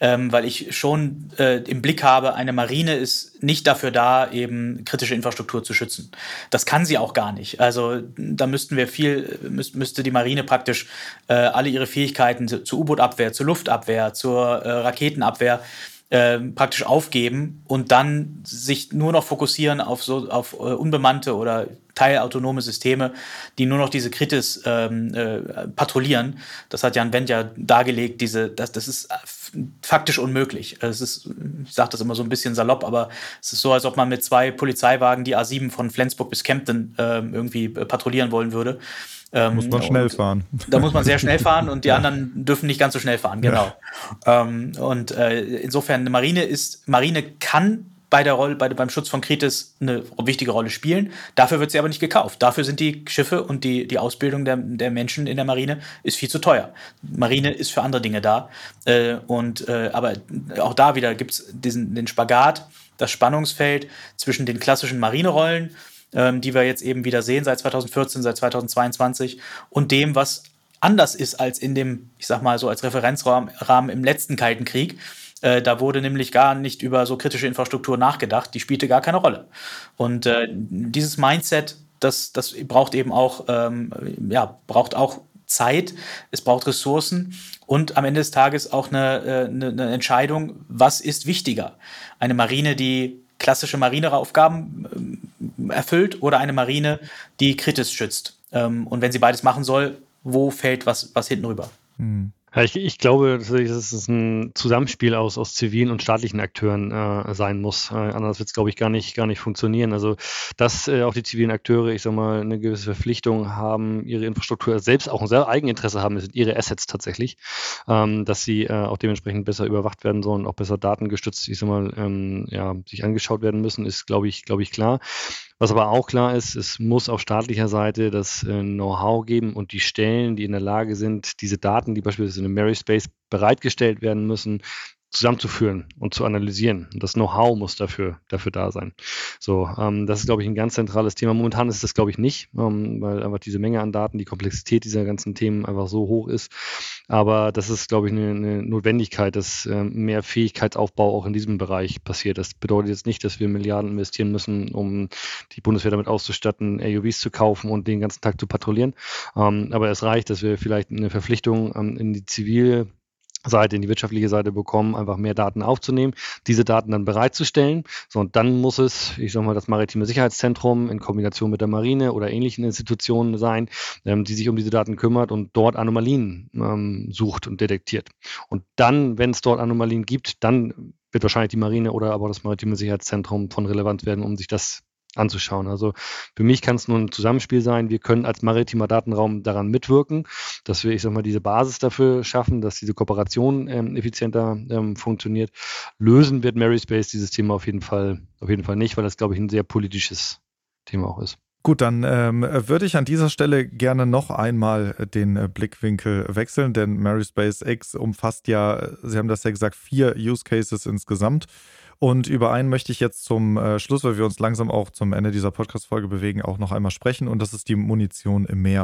ähm, weil ich schon äh, im Blick habe, eine Marine ist nicht dafür da, eben kritische Infrastruktur zu schützen. Das kann sie auch gar nicht. Also da müssten wir viel, müß, müsste die Marine praktisch äh, alle ihre Fähigkeiten zu, zur U-Boot-Abwehr, zur Luftabwehr, zur äh, Raketenabwehr äh, praktisch aufgeben und dann sich nur noch fokussieren auf so auf äh, unbemannte oder teilautonome Systeme, die nur noch diese Kritis ähm, äh, patrouillieren. Das hat Jan Wendt ja dargelegt, diese, das, das ist faktisch unmöglich. Es ist, ich sage das immer so ein bisschen salopp, aber es ist so, als ob man mit zwei Polizeiwagen die A sieben von Flensburg bis Kempten äh, irgendwie äh, patrouillieren wollen würde. Ähm, muss man schnell fahren. Da muss man sehr schnell fahren und die ja. anderen dürfen nicht ganz so schnell fahren, genau. Ja. Ähm, und äh, insofern, eine Marine ist, Marine kann bei der Rolle, bei, beim Schutz von Kritis eine wichtige Rolle spielen. Dafür wird sie aber nicht gekauft. Dafür sind die Schiffe und die, die Ausbildung der, der Menschen in der Marine ist viel zu teuer. Marine ist für andere Dinge da. Äh, und, äh, aber auch da wieder gibt es den Spagat, das Spannungsfeld zwischen den klassischen Marinerollen, ähm, die wir jetzt eben wieder sehen seit zweitausendvierzehn, seit zweitausendzweiundzwanzig und dem, was anders ist als in dem, ich sag mal so als Referenzrahmen im letzten Kalten Krieg. Äh, da wurde nämlich gar nicht über so kritische Infrastruktur nachgedacht, die spielte gar keine Rolle. Und äh, dieses Mindset, das, das braucht eben auch, ähm, ja, braucht auch Zeit, es braucht Ressourcen und am Ende des Tages auch eine, eine, eine Entscheidung, was ist wichtiger? Eine Marine, die klassische Marineraufgaben äh, erfüllt oder eine Marine, die Kritis schützt? Ähm, und wenn sie beides machen soll, wo fällt was, was hinten rüber? Hm. Ja, ich, ich glaube, dass es ein Zusammenspiel aus, aus zivilen und staatlichen Akteuren äh, sein muss. Äh, anders wird es, glaube ich, gar nicht, gar nicht funktionieren. Also, dass äh, auch die zivilen Akteure, ich sag mal, eine gewisse Verpflichtung haben, ihre Infrastruktur selbst auch ein sehr Eigeninteresse haben, das sind ihre Assets tatsächlich, ähm, dass sie äh, auch dementsprechend besser überwacht werden sollen, auch besser datengestützt, ich sag mal, ähm, ja, sich angeschaut werden müssen, ist, glaube ich, glaube ich, klar. Was aber auch klar ist, es muss auf staatlicher Seite das äh, Know-how geben und die Stellen, die in der Lage sind, diese Daten, die beispielsweise in einem Maryspace bereitgestellt werden müssen, zusammenzuführen und zu analysieren. Und das Know-how muss dafür, dafür da sein. So, ähm, das ist, glaube ich, ein ganz zentrales Thema. Momentan ist das, glaube ich, nicht, ähm, weil einfach diese Menge an Daten, die Komplexität dieser ganzen Themen einfach so hoch ist. Aber das ist, glaube ich, eine, eine Notwendigkeit, dass äh, mehr Fähigkeitsaufbau auch in diesem Bereich passiert. Das bedeutet jetzt nicht, dass wir Milliarden investieren müssen, um die Bundeswehr damit auszustatten, A U Vs zu kaufen und den ganzen Tag zu patrouillieren. Ähm, aber es reicht, dass wir vielleicht eine Verpflichtung ähm, in die zivile Seite, in die wirtschaftliche Seite bekommen, einfach mehr Daten aufzunehmen, diese Daten dann bereitzustellen. So, und dann muss es, ich sag mal, das Maritime Sicherheitszentrum in Kombination mit der Marine oder ähnlichen Institutionen sein, ähm, die sich um diese Daten kümmert und dort Anomalien ähm, sucht und detektiert. Und dann, wenn es dort Anomalien gibt, dann wird wahrscheinlich die Marine oder aber das Maritime Sicherheitszentrum von Relevanz werden, um sich das anzuschauen. Also für mich kann es nur ein Zusammenspiel sein. Wir können als maritimer Datenraum daran mitwirken, dass wir, ich sag mal, diese Basis dafür schaffen, dass diese Kooperation ähm, effizienter ähm, funktioniert. Lösen wird Maryspace dieses Thema auf jeden Fall, auf jeden Fall nicht, weil das, glaube ich, ein sehr politisches Thema auch ist. Gut, dann ähm, würde ich an dieser Stelle gerne noch einmal den äh, Blickwinkel wechseln, denn Maryspace X umfasst ja, Sie haben das ja gesagt, vier Use Cases insgesamt. Und über einen möchte ich jetzt zum äh, Schluss, weil wir uns langsam auch zum Ende dieser Podcast-Folge bewegen, auch noch einmal sprechen. Und das ist die Munition im Meer.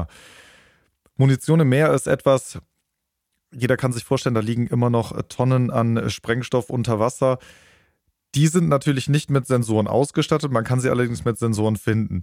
Munition im Meer ist etwas, jeder kann sich vorstellen, da liegen immer noch Tonnen an Sprengstoff unter Wasser. Die sind natürlich nicht mit Sensoren ausgestattet, man kann sie allerdings mit Sensoren finden.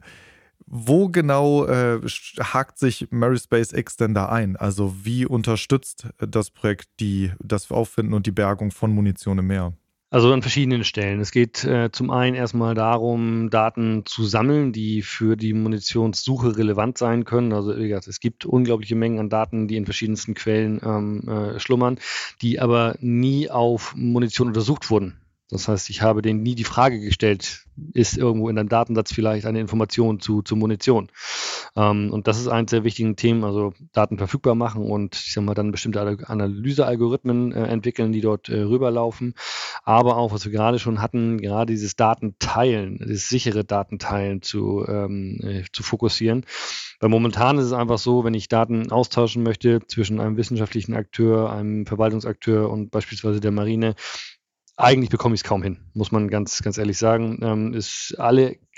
Wo genau äh, hakt sich Maryspace X denn da ein? Also wie unterstützt das Projekt die, das Auffinden und die Bergung von Munition im Meer? Also an verschiedenen Stellen. Es geht äh, zum einen erstmal darum, Daten zu sammeln, die für die Munitionssuche relevant sein können. Also wie gesagt, es gibt unglaubliche Mengen an Daten, die in verschiedensten Quellen ähm, äh, schlummern, die aber nie auf Munition untersucht wurden. Das heißt, ich habe denen nie die Frage gestellt, ist irgendwo in einem Datensatz vielleicht eine Information zu, zu Munition? Ähm, und das ist eines der wichtigen Themen, also Daten verfügbar machen und ich sag mal dann bestimmte Analysealgorithmen äh, entwickeln, die dort äh, rüberlaufen. Aber auch, was wir gerade schon hatten, gerade dieses Datenteilen, dieses sichere Datenteilen zu, ähm, äh, zu fokussieren. Weil momentan ist es einfach so, wenn ich Daten austauschen möchte zwischen einem wissenschaftlichen Akteur, einem Verwaltungsakteur und beispielsweise der Marine, eigentlich bekomme ich es kaum hin, muss man ganz, ganz ehrlich sagen. Ähm, ist alle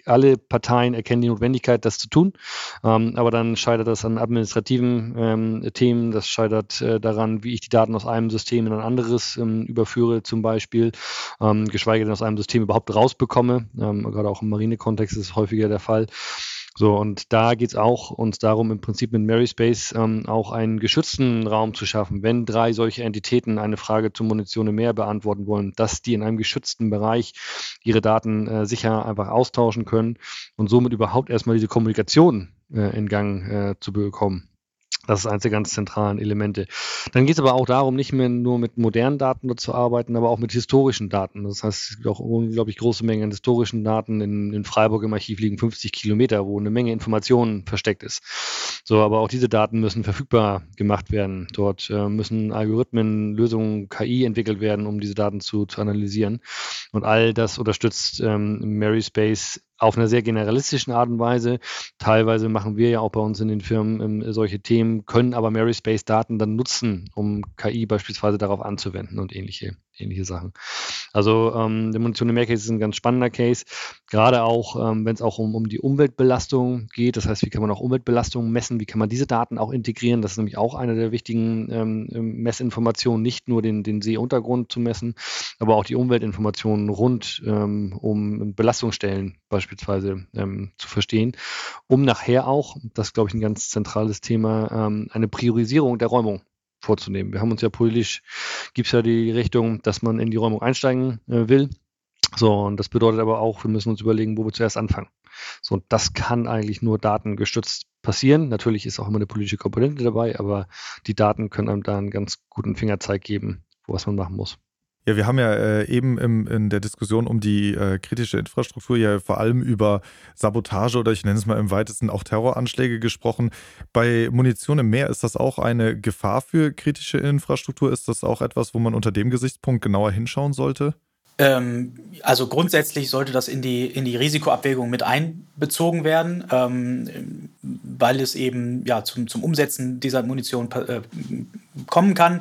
alle Parteien erkennen die Notwendigkeit, das zu tun, ähm, aber dann scheitert das an administrativen ähm, Themen, das scheitert äh, daran, wie ich die Daten aus einem System in ein anderes ähm, überführe zum Beispiel, ähm, geschweige denn aus einem System überhaupt rausbekomme, ähm, gerade auch im Marinekontext ist es häufiger der Fall. So, und da geht es auch uns darum, im Prinzip mit Marispace ähm, auch einen geschützten Raum zu schaffen, wenn drei solche Entitäten eine Frage zur Munition im Meer beantworten wollen, dass die in einem geschützten Bereich ihre Daten äh, sicher einfach austauschen können und somit überhaupt erstmal diese Kommunikation äh, in Gang äh, zu bekommen. Das ist eines der ganz zentralen Elemente. Dann geht es aber auch darum, nicht mehr nur mit modernen Daten zu arbeiten, aber auch mit historischen Daten. Das heißt, es gibt auch unglaublich große Mengen an historischen Daten. In, in Freiburg im Archiv liegen fünfzig Kilometer, wo eine Menge Informationen versteckt ist. So, aber auch diese Daten müssen verfügbar gemacht werden. Dort äh, müssen Algorithmen, Lösungen, K I entwickelt werden, um diese Daten zu, zu analysieren. Und all das unterstützt ähm, Marispace auf einer sehr generalistischen Art und Weise. Teilweise machen wir ja auch bei uns in den Firmen ähm, solche Themen, können aber Marispace-Daten dann nutzen, um K I beispielsweise darauf anzuwenden und ähnliche, ähnliche Sachen. Also ähm, der Munition im Meer Case ist ein ganz spannender Case, gerade auch, ähm, wenn es auch um, um die Umweltbelastung geht. Das heißt, wie kann man auch Umweltbelastungen messen, wie kann man diese Daten auch integrieren? Das ist nämlich auch eine der wichtigen ähm, Messinformationen, nicht nur den, den Seeuntergrund zu messen, aber auch die Umweltinformationen rund ähm, um Belastungsstellen beispielsweise ähm, zu verstehen, um nachher auch, das ist, glaube ich, ein ganz zentrales Thema, ähm, eine Priorisierung der Räumung vorzunehmen. Wir haben uns ja politisch, gibt es ja die Richtung, dass man in die Räumung einsteigen äh, will. So, und das bedeutet aber auch, wir müssen uns überlegen, wo wir zuerst anfangen. So, und das kann eigentlich nur datengestützt passieren. Natürlich ist auch immer eine politische Komponente dabei, aber die Daten können einem da einen ganz guten Fingerzeig geben, was man machen muss. Ja, wir haben ja äh, eben im, in der Diskussion um die äh, kritische Infrastruktur ja vor allem über Sabotage oder ich nenne es mal im weitesten auch Terroranschläge gesprochen. Bei Munition im Meer ist das auch eine Gefahr für kritische Infrastruktur? Ist das auch etwas, wo man unter dem Gesichtspunkt genauer hinschauen sollte? Ähm, also grundsätzlich sollte das in die, in die Risikoabwägung mit einbezogen werden, ähm, weil es eben ja, zum, zum Umsetzen dieser Munition äh, kommen kann.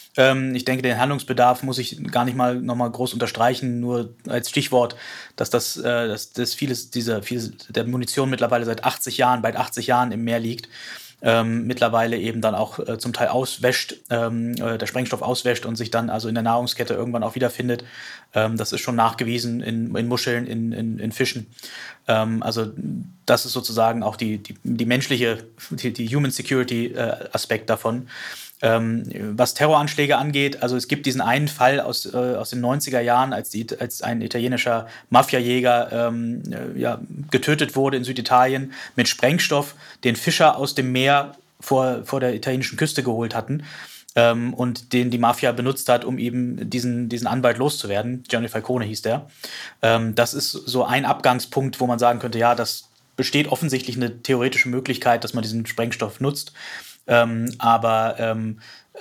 Ich denke, den Handlungsbedarf muss ich gar nicht mal nochmal groß unterstreichen, nur als Stichwort, dass das, dass das vieles dieser vieles der Munition mittlerweile seit achtzig Jahren, bald achtzig Jahren im Meer liegt, ähm, mittlerweile eben dann auch äh, zum Teil auswäscht, ähm, der Sprengstoff auswäscht und sich dann also in der Nahrungskette irgendwann auch wiederfindet. Ähm, das ist schon nachgewiesen in, in Muscheln, in, in, in Fischen. Ähm, also das ist sozusagen auch die, die, die menschliche, die, die Human Security äh, Aspekt davon. Ähm, was Terroranschläge angeht, also es gibt diesen einen Fall aus, äh, aus den neunziger Jahren, als, die, als ein italienischer Mafiajäger ähm, äh, ja, getötet wurde in Süditalien mit Sprengstoff, den Fischer aus dem Meer vor, vor der italienischen Küste geholt hatten ähm, und den die Mafia benutzt hat, um eben diesen, diesen Anwalt loszuwerden. Gianni Falcone hieß der. Ähm, das ist so ein Abgangspunkt, wo man sagen könnte, ja, das besteht offensichtlich eine theoretische Möglichkeit, dass man diesen Sprengstoff nutzt. Ähm, aber ähm,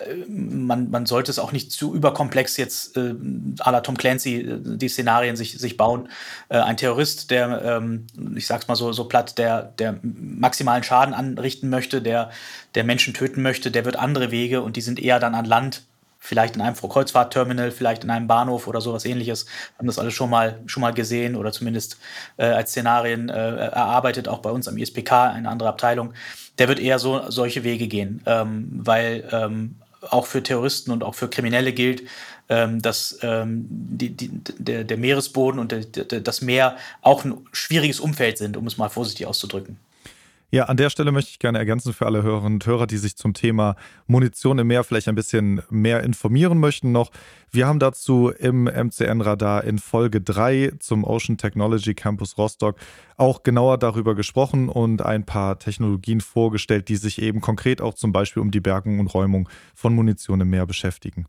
man, man sollte es auch nicht zu überkomplex jetzt äh, à la Tom Clancy äh, die Szenarien sich, sich bauen. Äh, ein Terrorist, der, ähm, ich sag's mal so, so platt, der, der maximalen Schaden anrichten möchte, der, der Menschen töten möchte, der wird andere Wege und die sind eher dann an Land, vielleicht in einem Kreuzfahrtterminal, vielleicht in einem Bahnhof oder sowas ähnliches. Wir haben das alles schon mal, schon mal gesehen oder zumindest äh, als Szenarien äh, erarbeitet, auch bei uns am I S P K, eine andere Abteilung. Der wird eher so solche Wege gehen, ähm, weil ähm, auch für Terroristen und auch für Kriminelle gilt, ähm, dass ähm, die, die, der, der Meeresboden und der, der, das Meer auch ein schwieriges Umfeld sind, um es mal vorsichtig auszudrücken. Ja, an der Stelle möchte ich gerne ergänzen für alle Hörerinnen und Hörer, die sich zum Thema Munition im Meer vielleicht ein bisschen mehr informieren möchten noch. Wir haben dazu im M C N-Radar in Folge drei zum Ocean Technology Campus Rostock auch genauer darüber gesprochen und ein paar Technologien vorgestellt, die sich eben konkret auch zum Beispiel um die Bergung und Räumung von Munition im Meer beschäftigen.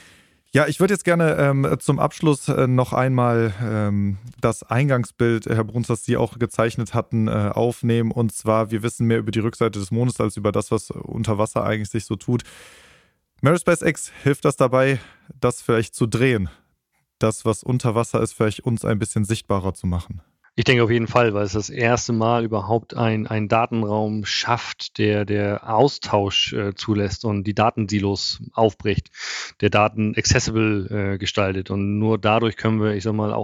Ja, ich würde jetzt gerne ähm, zum Abschluss äh, noch einmal ähm, das Eingangsbild, Herr Bruns, das Sie auch gezeichnet hatten, äh, aufnehmen. Und zwar, wir wissen mehr über die Rückseite des Mondes als über das, was unter Wasser eigentlich sich so tut. Marispace X, hilft das dabei, das vielleicht zu drehen? Das, was unter Wasser ist, vielleicht uns ein bisschen sichtbarer zu machen? Ich denke auf jeden Fall, weil es das erste Mal überhaupt ein, ein Datenraum schafft, der, der Austausch äh, zulässt und die Datensilos aufbricht, der Daten accessible äh, gestaltet. Und nur dadurch können wir, ich sag mal, auch ein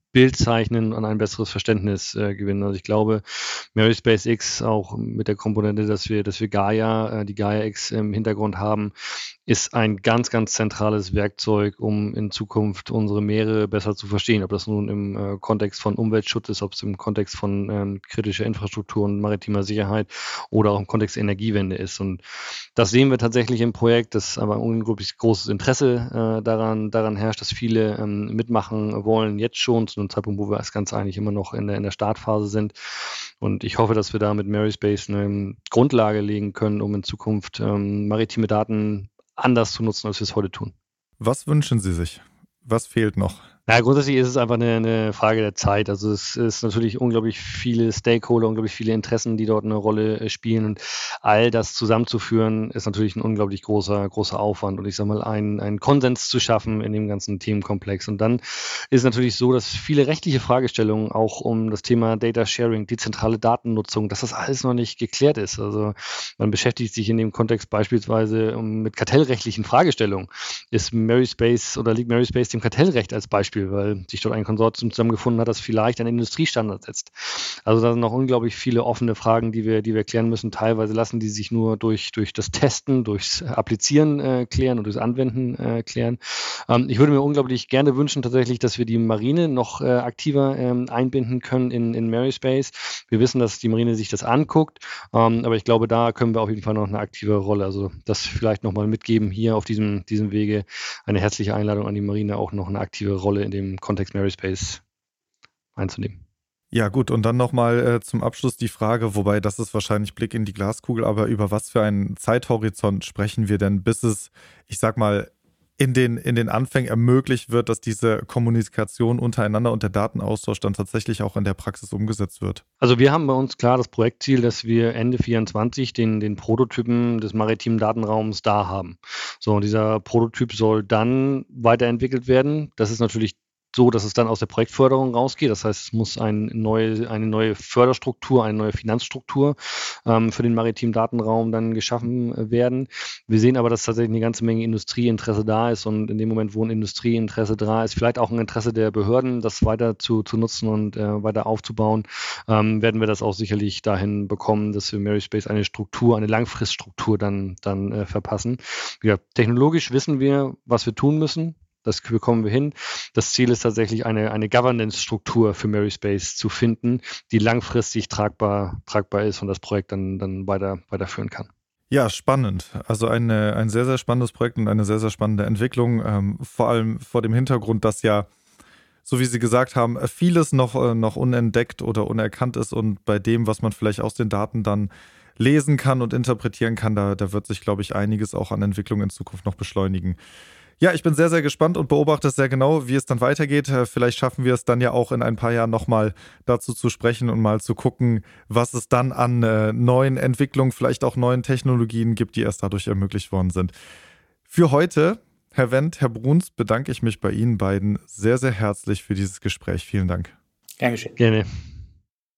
Bild zeichnen und ein besseres Verständnis äh, gewinnen. Also ich glaube, Mary SpaceX auch mit der Komponente, dass wir, dass wir Gaia, äh, die Gaia-X im Hintergrund haben, ist ein ganz, ganz zentrales Werkzeug, um in Zukunft unsere Meere besser zu verstehen. Ob das nun im äh, Kontext von Umweltschutz ist, ob es im Kontext von ähm, kritischer Infrastruktur und maritimer Sicherheit oder auch im Kontext der Energiewende ist. Und das sehen wir tatsächlich im Projekt, dass aber ein unglaublich großes Interesse äh, daran, daran herrscht, dass viele ähm, mitmachen wollen, jetzt schon zu einem Zeitpunkt, wo wir als ganz eigentlich immer noch in der, in der Startphase sind. Und ich hoffe, dass wir da mit MarySpace eine Grundlage legen können, um in Zukunft ähm, maritime Daten anders zu nutzen, als wir es heute tun. Was wünschen Sie sich? Was fehlt noch? Na, grundsätzlich ist es einfach eine, eine Frage der Zeit. Also es ist natürlich unglaublich viele Stakeholder, unglaublich viele Interessen, die dort eine Rolle spielen. Und all das zusammenzuführen, ist natürlich ein unglaublich großer, großer Aufwand. Und ich sage mal, einen, einen Konsens zu schaffen in dem ganzen Themenkomplex. Und dann ist es natürlich so, dass viele rechtliche Fragestellungen auch um das Thema Data Sharing, dezentrale Datennutzung, dass das alles noch nicht geklärt ist. Also man beschäftigt sich in dem Kontext beispielsweise mit kartellrechtlichen Fragestellungen. Ist MarySpace oder liegt MarySpace dem Kartellrecht als Beispiel, weil sich dort ein Konsortium zusammengefunden hat, das vielleicht einen Industriestandard setzt. Also da sind noch unglaublich viele offene Fragen, die wir, die wir klären müssen. Teilweise lassen die sich nur durch, durch das Testen, durchs Applizieren äh, klären und durchs Anwenden äh, klären. Ähm, ich würde mir unglaublich gerne wünschen tatsächlich, dass wir die Marine noch äh, aktiver ähm, einbinden können in, in MarySpace. Wir wissen, dass die Marine sich das anguckt, ähm, aber ich glaube, da können wir auf jeden Fall noch eine aktive Rolle. Also das vielleicht nochmal mitgeben, hier auf diesem, diesem Wege eine herzliche Einladung an die Marine, auch noch eine aktive Rolle in dem Kontext MarySpace einzunehmen. Ja gut, und dann nochmal äh, zum Abschluss die Frage, wobei das ist wahrscheinlich Blick in die Glaskugel, aber über was für einen Zeithorizont sprechen wir denn, bis es, ich sag mal, in den, in den Anfängen ermöglicht wird, dass diese Kommunikation untereinander und der Datenaustausch dann tatsächlich auch in der Praxis umgesetzt wird? Also wir haben bei uns klar das Projektziel, dass wir Ende vierundzwanzig den, den Prototypen des maritimen Datenraums da haben. So, und dieser Prototyp soll dann weiterentwickelt werden. Das ist natürlich so, dass es dann aus der Projektförderung rausgeht. Das heißt, es muss ein neue, eine neue Förderstruktur, eine neue Finanzstruktur ähm, für den maritimen Datenraum dann geschaffen werden. Wir sehen aber, dass tatsächlich eine ganze Menge Industrieinteresse da ist und in dem Moment, wo ein Industrieinteresse da ist, vielleicht auch ein Interesse der Behörden, das weiter zu, zu nutzen und äh, weiter aufzubauen, ähm, werden wir das auch sicherlich dahin bekommen, dass wir MarySpace eine Struktur, eine Langfriststruktur dann, dann äh, verpassen. Ja, technologisch wissen wir, was wir tun müssen. Das bekommen wir hin. Das Ziel ist tatsächlich, eine, eine Governance-Struktur für MarySpace zu finden, die langfristig tragbar, tragbar ist und das Projekt dann, dann weiter, weiterführen kann. Ja, spannend. Also eine, ein sehr, sehr spannendes Projekt und eine sehr, sehr spannende Entwicklung. Ähm, vor allem vor dem Hintergrund, dass ja, so wie Sie gesagt haben, vieles noch, noch unentdeckt oder unerkannt ist und bei dem, was man vielleicht aus den Daten dann lesen kann und interpretieren kann, da, da wird sich, glaube ich, einiges auch an Entwicklung in Zukunft noch beschleunigen. Ja, ich bin sehr, sehr gespannt und beobachte sehr genau, wie es dann weitergeht. Vielleicht schaffen wir es dann ja auch in ein paar Jahren nochmal dazu zu sprechen und mal zu gucken, was es dann an äh, neuen Entwicklungen, vielleicht auch neuen Technologien gibt, die erst dadurch ermöglicht worden sind. Für heute, Herr Wendt, Herr Bruns, bedanke ich mich bei Ihnen beiden sehr, sehr herzlich für dieses Gespräch. Vielen Dank. Gern geschehen. Gerne.